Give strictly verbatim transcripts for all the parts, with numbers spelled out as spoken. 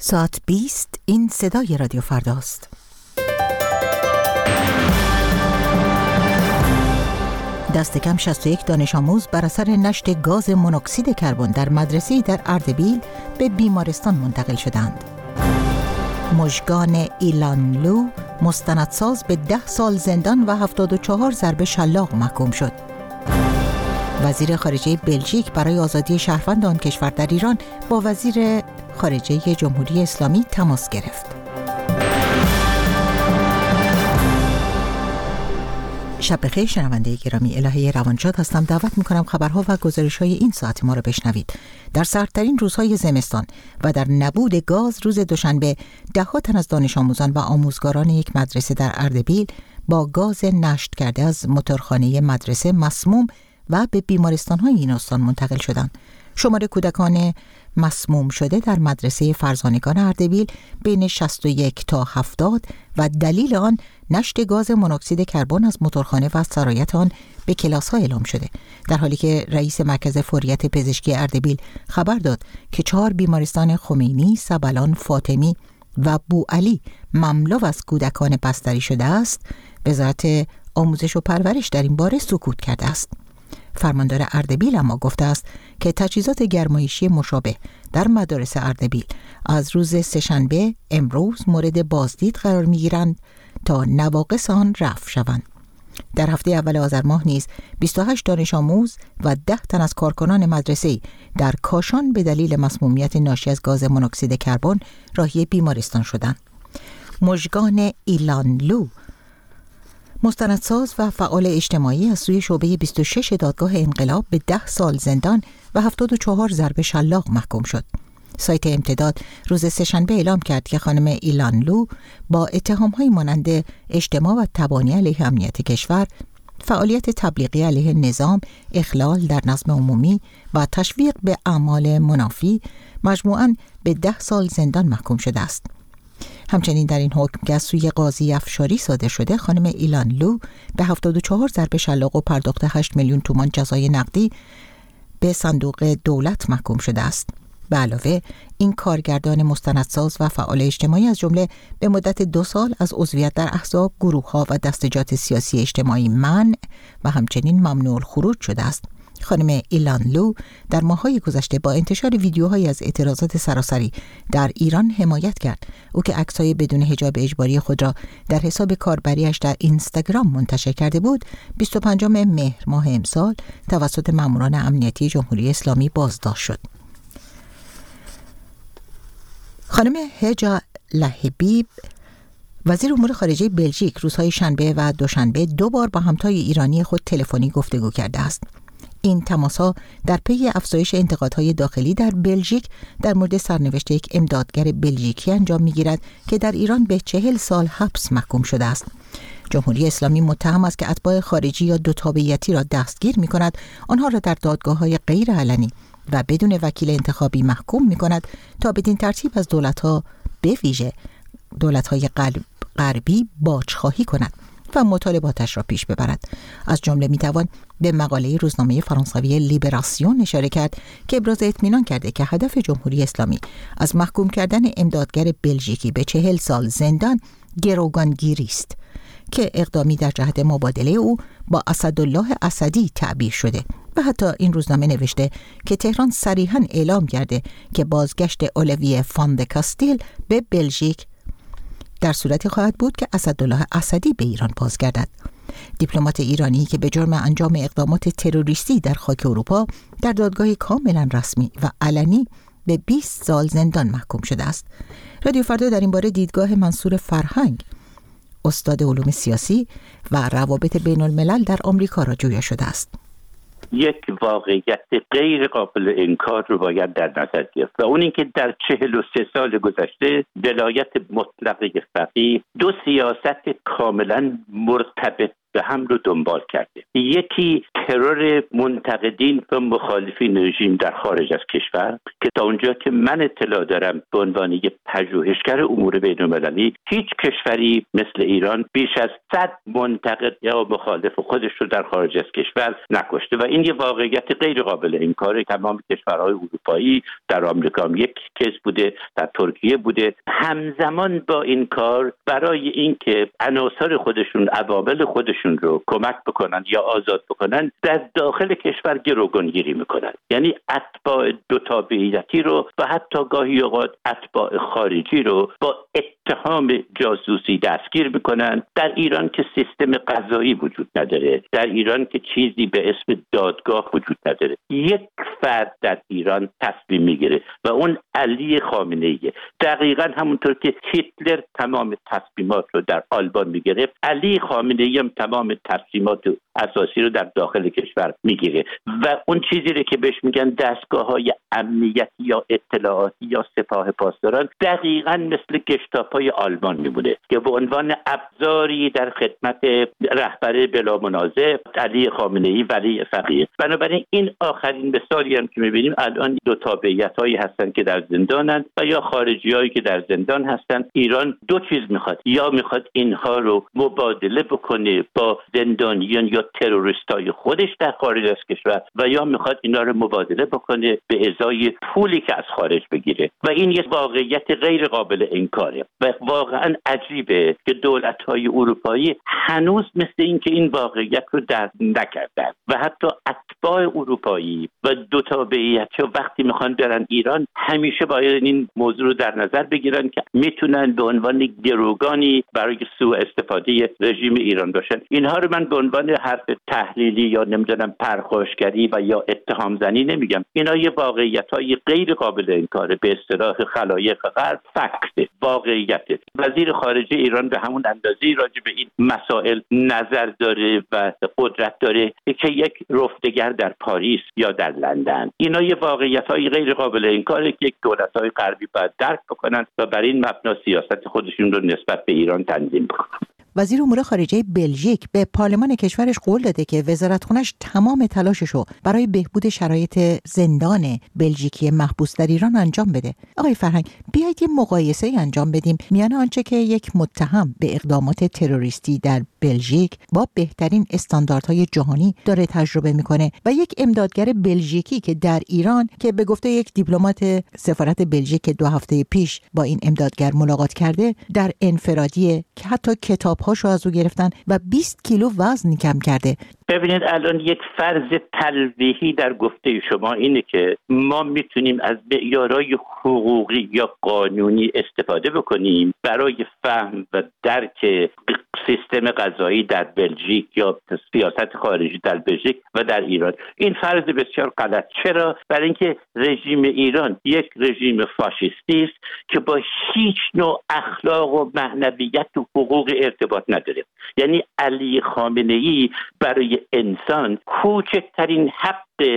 ساعت بیست این صدای رادیو فرداست. دست کم شصت و یک دانش آموز بر اثر نشت گاز مونوکسید کربن در مدرسه‌ای در اردبیل به بیمارستان منتقل شدند. مژگان ایلان لو مستندساز به ده سال زندان و هفتاد و چهار ضربه شلاق محکوم شد. وزیر خارجه بلژیک برای آزادی شهروند آن کشور در ایران با وزیر خارجه جمهوری اسلامی تماس گرفت. شب بخیر شنونده گرامی، الهه روانشاد هستم. دعوت میکنم خبرها و گزارش‌های این ساعت ما را بشنوید. در سردترین روزهای زمستان و در نبود گاز روز دوشنبه ده‌ها تن از دانش آموزان و آموزگاران یک مدرسه در اردبیل با گاز نشت کرده از موتورخانه مدرسه مسموم و به بیمارستان‌های این استان منتقل شدند. شمار کودکان مسموم شده در مدرسه فرزانگان اردبیل بین شصت و یک تا هفتاد و دلیل آن نشت گاز مونوکسید کربن از موتورخانه و سرایت آن به کلاس‌ها اعلام شده، در حالی که رئیس مرکز فوریت پزشکی اردبیل خبر داد که چهار بیمارستان خمینی، سبلان، فاطمی و بوعلی مملو از کودکان بستری شده است. وزارت آموزش و پرورش در این باره سکوت کرده است. فرماندار اردبیل اما گفته است که تجهیزات گرمایشی مشابه در مدارس اردبیل از روز سه‌شنبه امروز مورد بازدید قرار می‌گیرند تا نواقص آن رفع شوند. در هفته اول آذر ماه نیز بیست و هشت دانش آموز و ده تن از کارکنان مدرسه‌ای در کاشان به دلیل مسمومیت ناشی از گاز مونوکسید کربن راهی بیمارستان شدند. مژگان ایلان لو مستندساز و فعال اجتماعی از سوی شعبه بیست و شش دادگاه انقلاب به ده سال زندان و هفتاد و چهار ضربه شلاق محکوم شد. سایت امتداد روز سه‌شنبه اعلام کرد که خانم ایلان لو با اتهام‌های مانند اجتماع و تبانی علیه امنیت کشور، فعالیت تبلیغی علیه نظام، اخلال در نظم عمومی و تشویق به اعمال منافی مجموعاً به ده سال زندان محکوم شده است. همچنین در این حکم که از سوی قاضی افشاری صادر شده، خانم ایلان لو به هفتاد و چهار ضربه شلاق و پرداخت هشت میلیون تومان جزای نقدی به صندوق دولت محکوم شده است. به علاوه این کارگردان مستندساز و فعال اجتماعی از جمله به مدت دو سال از عضویت در احزاب، گروه‌ها و دستجات سیاسی اجتماعی منع و همچنین ممنوع الخروج شده است. خانم ایلان لو در ماه‌های گذشته با انتشار ویدیوهایی از اعتراضات سراسری در ایران حمایت کرد. او که عکس‌های بدون حجاب اجباری خود را در حساب کاربریش در اینستاگرام منتشر کرده بود، بیست و پنجم مهر ماه امسال توسط ماموران امنیتی جمهوری اسلامی بازداشت شد. خانم هجا لهبیب وزیر امور خارجه بلژیک روزهای شنبه و دوشنبه دو بار با همتای ایرانی خود تلفنی گفتگو کرده است. این تماس‌ها در پی افزایش انتقادهای داخلی در بلژیک در مورد سرنوشت یک امدادگر بلژیکی انجام می‌گیرد که در ایران به چهل سال حبس محکوم شده است. جمهوری اسلامی متهم است که اتباع خارجی یا دو تابعیتی را دستگیر می‌کند، آنها را در دادگاه‌های غیر علنی و بدون وکیل انتخابی محکوم می‌کند تا بدین ترتیب از دولت‌ها به ویژه دولت‌های غربی باج‌خواهی کند و مطالباتش را پیش ببرد. از جمله میتوان به مقاله روزنامه فرانسوی لیبراسیون اشاره کرد که ابراز اطمینان کرده که هدف جمهوری اسلامی از محکوم کردن امدادگر بلژیکی به چهل سال زندان گروگانگیری است که اقدامی در جهت مبادله او با اسدالله اسدی تعبیر شده و حتی این روزنامه نوشته که تهران صریحاً اعلام کرده که بازگشت اولیویه فان د کاستیل به بلژیک در صورتی خواهد بود که اسدالله اسدی به ایران بازگردد. دیپلمات ایرانی که به جرم انجام اقدامات تروریستی در خاک اروپا در دادگاه کاملا رسمی و علنی به بیست سال زندان محکوم شده است. رادیو فردا در این باره دیدگاه منصور فرهنگ، استاد علوم سیاسی و روابط بین الملل در آمریکا را جویا شده است. یک واقعیت غیر قابل انکار رو باید در نظر گرفت و اون اینکه در چهل و سه سال گذشته ولایت مطلقه فقیه دو سیاست کاملا مرتبط به هم رو دنبال کرده. یکی ترور منتقدین و مخالفین رژیم در خارج از کشور که تا اونجا که من اطلاع دارم به عنوان یک پژوهشگر امور بین‌المللی هیچ کشوری مثل ایران بیش از صد منتقد یا مخالف خودش رو در خارج از کشور نکشته و این یه واقعیت غیر قابل انکاره. تمام کشورهای اروپایی، در آمریکا هم یک کیس بوده، در ترکیه بوده. همزمان با این کار برای اینکه عناصر خودشون، عوامل خودشون رو کمک بکنن یا آزاد بکنن، در داخل کشور گروگانگیری میکنن. یعنی اتباع دو تابعیتی رو و حتی گاهی اوقات اتباع خارجی رو با اتهام جاسوسی دستگیر میکنن. در ایران که سیستم قضایی وجود نداره، در ایران که چیزی به اسم دادگاه وجود نداره، یک فرد در ایران تصمیم میگیره و اون علی خامنه‌ایه. دقیقاً همونطور که هیتلر تمام تصمیمات رو در آلمان میگرفت، علی خامنه‌ای هم تمام تصمیمات اساسی رو در داخل کشور میگیره و اون چیزی رو که بهش میگن دستگاه‌های امنیتی یا اطلاعاتی یا سپاه پاسداران دقیقاً مثل گشتاپای آلمان میمونه که به عنوان ابزاری در خدمت رهبر بلا منازع علی خامنه‌ای ولی فقیه. بنابراین این آخرین مثالی هم که میبینیم الان دو تابعیت‌هایی هستن که در زندانن و یا خارجی‌هایی که در زندان هستن. ایران دو چیز میخواد، یا میخواد اینها رو مبادله بکنه با زندانیان یا تروریستای خودش در خارج از کشور و یا میخواد اینا رو مبادله بکنه به ازای پولی که از خارج بگیره و این یک واقعیت غیر قابل انکاره و واقعا عجیبه که دولت‌های اروپایی هنوز مثل این که این واقعیت رو درک نکردن و حتی اتباع اروپایی و دو تابعیتی وقتی میخوان برن ایران همیشه باید این موضوع رو در نظر بگیرن که میتونن به عنوان گروگانی برای سوء استفاده رژیم ایران باشن. اینها رو من به عنوان حرف تحلیلی یا نمیدونم پرخاشگری و یا اتهام زنی نمیگم. اینا یه واقعیت‌های غیر قابل انکاره، به اصطلاح خلایق غرب فکت واقعیت. وزیر خارجه ایران به همون اندازه‌ای راجع به این مسائل نظر داره و قدرت داره که یک رفتگر در پاریس یا در لندن. اینا یه واقعیت‌های غیر قابل انکاره که یک دولت‌های غربی باید درک بکنن و بر این مبنا سیاست خودشون رو نسبت به ایران تنظیم بکنن. وزیر امور خارجه بلژیک به پارلمان کشورش قول داده که وزارتخونش تمام تلاششو برای بهبود شرایط زندان بلژیکی محبوس در ایران انجام بده. آقای فرهنگ، بیایید یه مقایسه انجام بدیم میان آنچه که یک متهم به اقدامات تروریستی در بلژیک با بهترین استانداردهای جهانی داره تجربه میکنه و یک امدادگر بلژیکی که در ایران که به گفته یک دیپلمات سفارت بلژیک دو هفته پیش با این امدادگر ملاقات کرده در انفرادیه که حتی کتاب هاشو از او گرفتن و بیست کیلو وزن کم کرده. ببینید الان یک فرض تلویحی در گفته شما اینه که ما میتونیم از معیارهای حقوقی یا قانونی استفاده بکنیم برای فهم و درک سیستم قضایی در بلژیک یا سیاست خارجی در بلژیک و در ایران. این فرض بسیار غلط. چرا؟ برای اینکه رژیم ایران یک رژیم فاشیستی است که با هیچ نوع اخلاق و معنویت و حقوق ارتباط نداره. یعنی علی خامنه‌ای برای انسان کوچکترین حق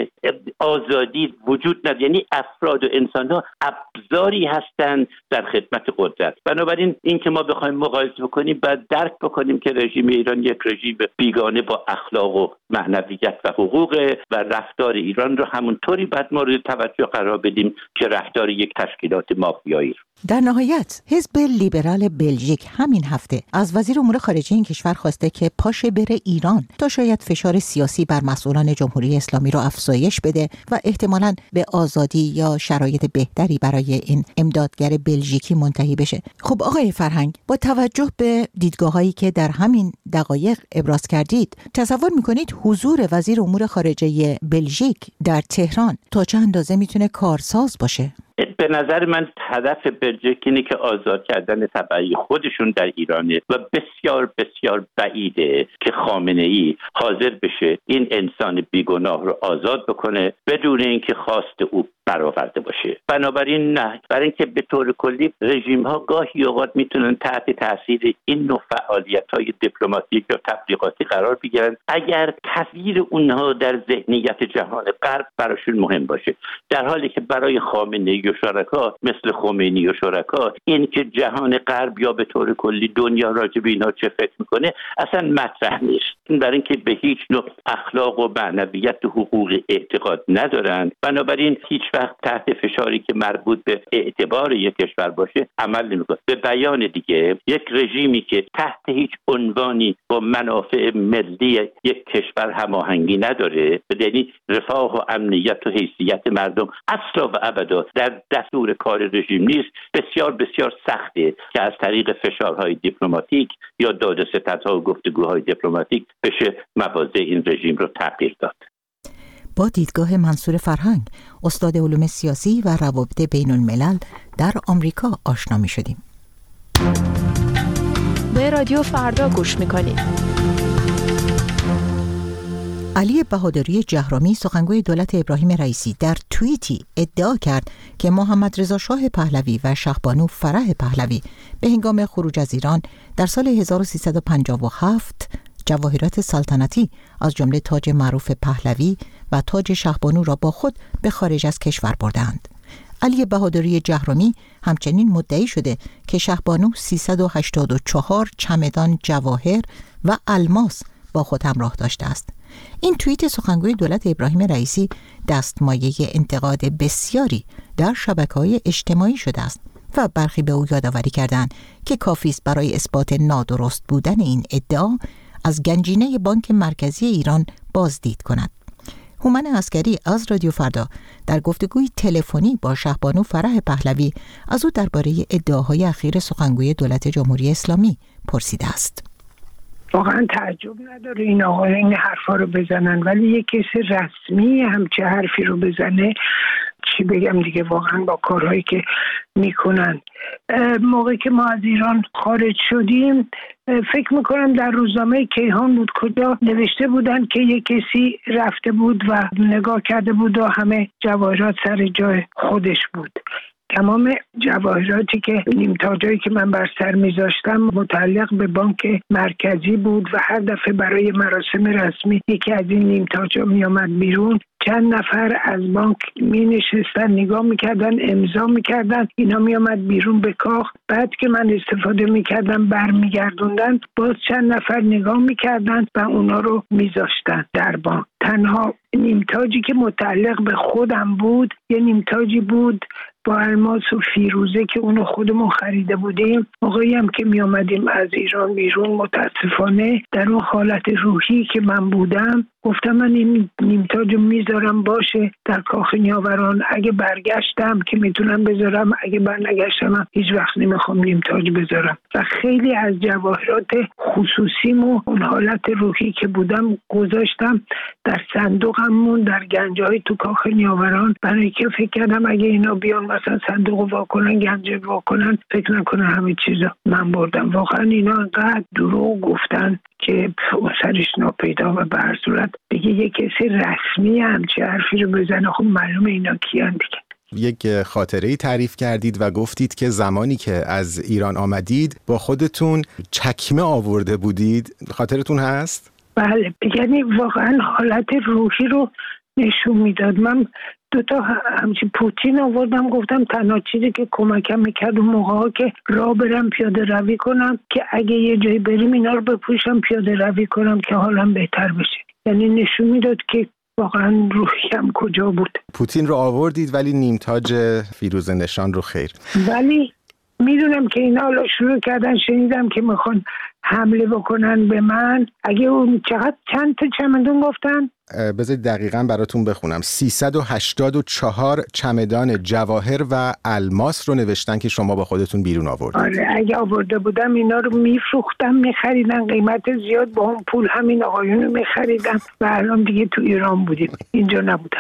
آزادی وجود نداره. یعنی افراد و انسان‌ها ابزاری هستند در خدمت قدرت. بنابراین این که ما بخوایم مقایسه بکنیم باید درک بکنیم که رژیم ایران یک رژیم بیگانه با اخلاق و معنویت و حقوق و رفتار ایران رو همونطوری باید مورد توجه قرار بدیم که رفتار یک تشکیلات مافیایی. در نهایت حزب لیبرال بلژیک همین هفته از وزیر امور خارجه این کشور خواسته که پاشه بره ایران تا شاید فشار سیاسی بر مسئولان جمهوری اسلامی رو افزایش بده و احتمالاً به آزادی یا شرایط بهتری برای این امدادگر بلژیکی منتهی بشه. خب آقای فرهنگ، با توجه به دیدگاه‌هایی که در همین دقایق ابراز کردید، تصور می‌کنید حضور وزیر امور خارجه بلژیک در تهران تا چه اندازه میتونه کارساز باشه؟ به نظر من هدف بلژیک اینه که آزاد کردن تبعی خودشون در ایرانه و بسیار بسیار بعیده که خامنه‌ای حاضر بشه این انسان بیگناه رو آزاد بکنه بدون اینکه خواست او برآورده باشه. بنابراین نه، برای اینکه به طور کلی رژیم ها گاهی اوقات میتونن تحت تاثیر این نوع فعالیت های دیپلماتیک یا تبلیغاتی قرار بگیرن اگر تصویر اونها در ذهنیت جهان غرب براشون مهم باشه، در حالی که برای خامنه‌ای و شرکا مثل خمینی و شرکا این که جهان غرب یا به طور کلی دنیا راجع به اینا چه فکر میکنه اصلا مطرح نیست، برای اینکه به هیچ نوع اخلاق و معنویت و حقوق اعتقاد ندارن. بنابراین هیچ وقت تحت فشاری که مربوط به اعتبار یک کشور باشه عمل نمیکنه. به بیان دیگه، یک رژیمی که تحت هیچ عنوانی با منافع ملی یک کشور هماهنگی نداره، به دلیل رفاه و امنیت و حیثیت مردم اصلا و ابدا در دستور کار رژیم نیست، بسیار بسیار سخته که از طریق فشارهای دیپلماتیک یا داد و ستدها و گفتگوهای دیپلماتیک بشه مواضع این رژیم رو تغییر داد. با دیدگاه منصور فرهنگ، استاد علوم سیاسی و روابط بین الملل در آمریکا آشنا می شدیم. به رادیو فردا گوش می کنید. علی بهادری جهرامی، سخنگوی دولت ابراهیم رئیسی، در توییتی ادعا کرد که محمد رضا شاه پهلوی و شهبانو فرح پهلوی به هنگام خروج از ایران در سال هزار و سیصد و پنجاه و هفت جواهرات سلطنتی از جمله تاج معروف پهلوی و تاج شهبانو را با خود به خارج از کشور بردند. علی بهادری جهرامی همچنین مدعی شده که شهبانو سیصد و هشتاد و چهار چمدان جواهر و الماس با خود همراه داشته است. این توییت سخنگوی دولت ابراهیم رئیسی دستمایه انتقاد بسیاری در شبکه‌های اجتماعی شده است و برخی به او یادآوری کردند که کافی است برای اثبات نادرست بودن این ادعا از گنجینه بانک مرکزی ایران بازدید کند. هومن عسکری از رادیو فردا در گفتگوی تلفنی با شهبانو فرح پهلوی از او درباره ادعاهای اخیر سخنگوی دولت جمهوری اسلامی پرسیده است. واقعا تعجب نداره این آقای این حرفا رو بزنن، ولی یک کسی رسمی همچه حرفی رو بزنه، چی بگم دیگه، واقعا با کارهایی که میکنن. موقعی که ما از ایران خارج شدیم، فکر میکنم در روزنامه کیهان بود کجا نوشته بودن که یک کسی رفته بود و نگاه کرده بود و همه جواهرات سر جای خودش بود. تمام جواهراتی که نیمتاجایی که من بر سر میذاشتم متعلق به بانک مرکزی بود و هر دفعه برای مراسم رسمی یکی از این نیمتاجا میامد بیرون، چند نفر از بانک می نشستن نگاه میکردن، امضا میکردن، اینا میامد بیرون به کاخ. بعد که من استفاده میکردم برمیگردوندن، باز چند نفر نگاه میکردن و اونا رو میذاشتن در بانک. تنها نیمتاجی که متعلق به خودم بود یه نیمتاجی بود با الماس و فیروزه که اونو خودمون خریده بودیم. موقعی هم که می آمدیم از ایران بیرون، متاسفانه در اون حالت روحی که من بودم گفتم من این نیمتاجو میذارم باشه در کاخ نیاوران، اگه برگشتم که میتونم بذارم، اگه برنگشتم هیچ وقت نمیخوام نیمتاج بذارم. و خیلی از جواهرات خصوصیم و اون حالت روحی که بودم گذاشتم در صندوقمون در گنجای تو کاخ نیاوران، برای که فکر کردم اگه اینا بیان مثلا صندوق واکنن، گنج واکنن، فکر نکنن همه چیزا من بردم. واقعا اینا انقدر دروغ گفتن که سرش ناپیدا و به هر صورت دیگه یک کسی رسمی همچه حرفی رو بزنه، خب معلومه اینا کیان دیگه. یک خاطره‌ای تعریف کردید و گفتید که زمانی که از ایران آمدید با خودتون چکمه آورده بودید، خاطرتون هست؟ بله، یعنی واقعا حالت روحی رو نشون میداد. من دوتا همچی پوتین آوردم، گفتم تنها چیزی که کمکم میکرد اون موقع ها که راه برم پیاده روی کنم که اگه یه جایی بریم اینا رو بپوشم پیاده روی کنم که حالم بهتر بشه. یعنی نشون میداد که واقعا روحیم کجا بود. پوتین رو آوردید ولی نیمتاج فیروزه نشان رو خیر. ولی میدونم که اینا حالا شروع کردن، شنیدم که میخوان حمله بکنن به من. اگه اون چقدر چند تا چمدون گفتن؟ بذارید دقیقاً براتون بخونم. سیصد و هشتاد و چهار چمدان جواهر و الماس رو نوشتن که شما با خودتون بیرون آوردید. آره، اگه آورده بودم اینا رو میفروختم، میخریدن قیمت زیاد، با اون پول همین آقایون رو میخریدم و الان دیگه تو ایران بودیم، اینجا نبودم.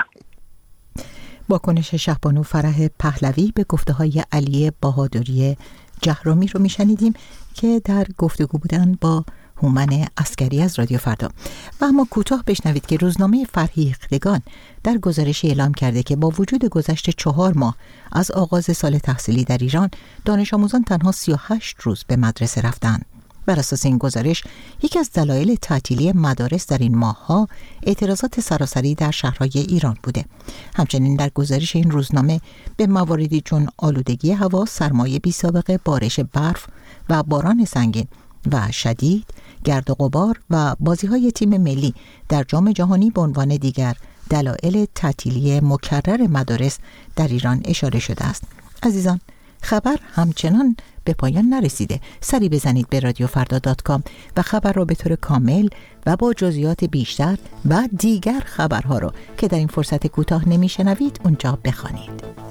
واکنش شهبانو فرح پهلوی به گفته‌های علی بهادری جهرامی رو میشنیدیم که در گفتگو بودن با هومن عسکری از رادیو فردا. و اما کوتاه بشنوید که روزنامه فرهیختگان در گزارش اعلام کرده که با وجود گذشت چهار ماه از آغاز سال تحصیلی در ایران، دانش آموزان تنها سی و هشت روز به مدرسه رفتند. بر اساس این گزارش، یکی از دلایل تعطیلی مدارس در این ماه‌ها اعتراضات سراسری در شهرهای ایران بوده. همچنین در گزارش این روزنامه به مواردی چون آلودگی هوا، سرمایه بی‌سابقه، بارش برف و باران سنگین و شدید، گرد و غبار و بازی‌های تیم ملی در جام جهانی به عنوان دیگر دلایل تعطیلی مکرر مدارس در ایران اشاره شده است. عزیزان، خبر همچنان به پایان نرسیده. سری بزنید به رادیو فردا دات کام و خبر را به طور کامل و با جزئیات بیشتر و دیگر خبرها را که در این فرصت کوتاه نمیشنوید اونجا بخوانید.